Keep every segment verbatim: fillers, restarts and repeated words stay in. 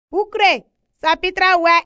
Bukre, sapitra we.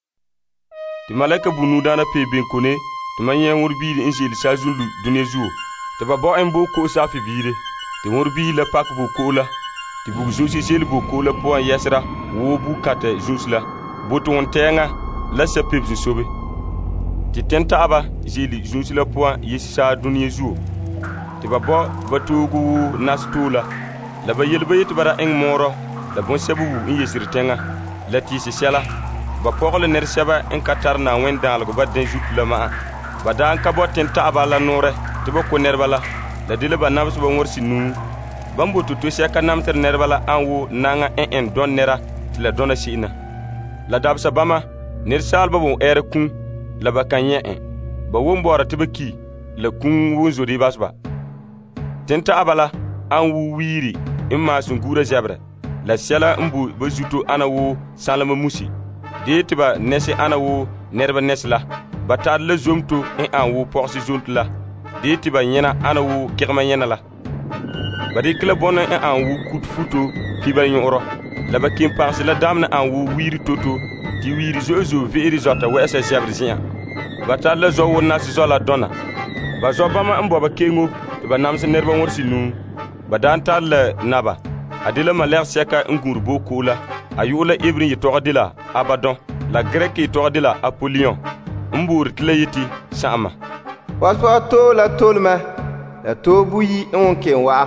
Ti malaka bunu dana pe ben kone, ti manyen wurbi injil sa zulu dunezu. Ti ba bo en bo ko sa fi bire. Ti wurbi la pak bo ko la. Ti bu zusi sel bo ko la po yesra, wo bu kate zusla. Boto on tenga la sa pe zu sobe. Ti tenta aba jili zusla po yesa dunezu. Ti ba bo batugu nastula. La ba yel bayit bara en moro. La bon sabu in yesir tenga la ti se sela ba pokole ner seba en katar na wen dal go ba den juk la ma ba dan ka bo ten ta ba la nore te bo ko ner bala la dile ba nabs ba ngor sinu bambo to to se ka nam ter ner bala an wo nanga en en don nera la dona sina la dabsa bama ner sal ba bon er kun la ba kanye en ba wo mbora te ba ki la kun wo zori basba ten ta abala an wu wiri imma sun gura jabre la sela mbu bazuto ana wo salama musi de tiba nese ana wo nerba nesla batar le zomto en an wo porsi zonto la de tiba nyena ana wo kirma nyena la bari kla bona en an wo kut futo tiba nyoro la bakim parsi la damna an wo wiri toto ti wiri zozo veri zota wa esa jabrizia batar le zo wona si zola dona ba zo bama mbo ba kengo tiba namse nerba worsi nu badanta le naba adila maler seka ngurbo kula ayula ibrin yitogadila abaddon la grek yitogadila apollyon mbur tlayiti sama waswa to la tolma la to buyi onke wa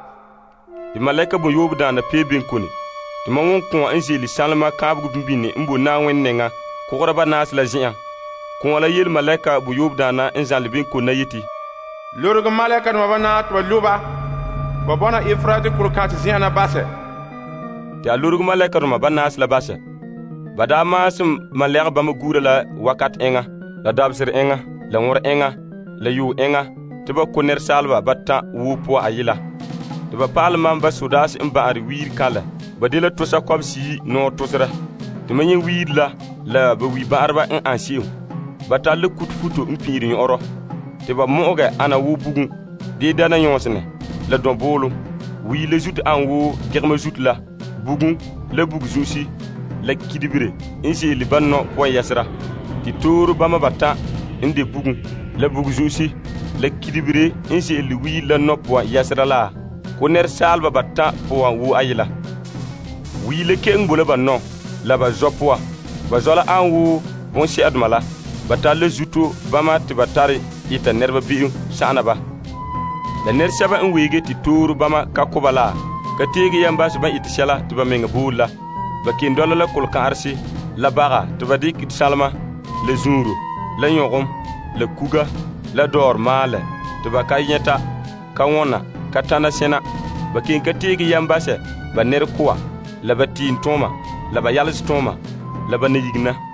di malaika bu yobu dana pebin kuni di mawon ko anjeli salma kabgu bimbini mbo na wennenga ko raba nas la jian ko la yel malaika bu yobu dana anjalbin ko nayiti lorgo malaika no bana to luba babona ifrati kurkati ziana base ti alurgu malaka ruma banas la base bada masum malaka bam gura la wakat enga la dabsir enga la ngor enga la yu enga tiba kuner salba batta wupo ayila tiba palman ba sudas imba ar wir kala badila to sa kwabsi no tosra timanyi wir la la ba wi barba en ansiu bata le kut futo impiri oro tiba moga ana wu bugun de dana yonsne la don bolo wi le jut an wo germa jut la bugun le bug zusi la kidibre inji li banno po yasra ti toru bama batta inde bugun le bug zusi la kidibre inji li wi la no po yasra la ko ner salba batta po an wo ayila wi le ke ngbola banno la ba zopo ba zola an wo bon si admala batta le juto bama ti batari ita nerba bi sana ba la ner saba en wege ti toru bama kakobala ka tegi yamba su ba itishala to ba menga bula ba kin dola la kul karsi la baga to ba dik salma le zuru la nyogom le kuga la dor male to ba kayeta ka wona ka tana sena ba kin ka tegi yamba se ba ner kuwa la ba tin toma la ba yalis toma la ba ne yigna